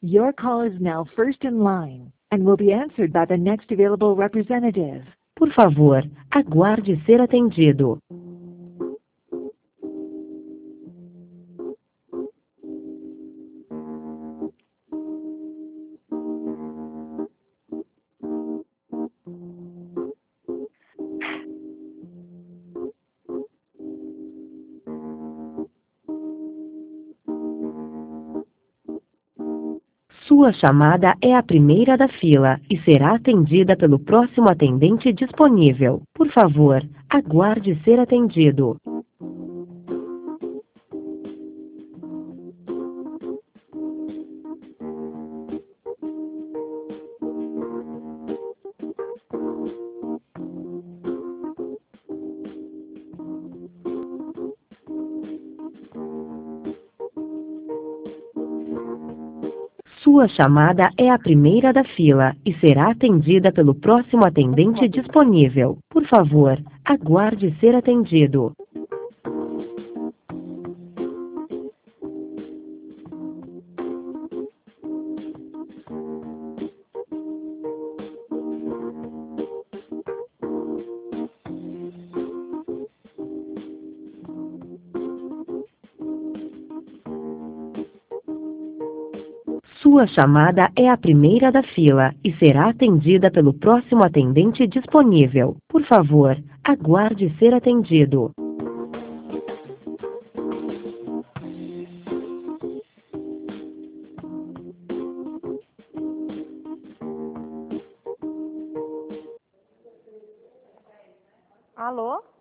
Your call is now first in line and will be answered by the next available representative. Por favor, aguarde ser atendido. Sua chamada é a primeira da fila e será atendida pelo próximo atendente disponível. Por favor, aguarde ser atendido. Sua chamada é a primeira da fila e será atendida pelo próximo atendente disponível. Por favor, aguarde ser atendido. Sua chamada é a primeira da fila e será atendida pelo próximo atendente disponível. Por favor, aguarde ser atendido. Alô?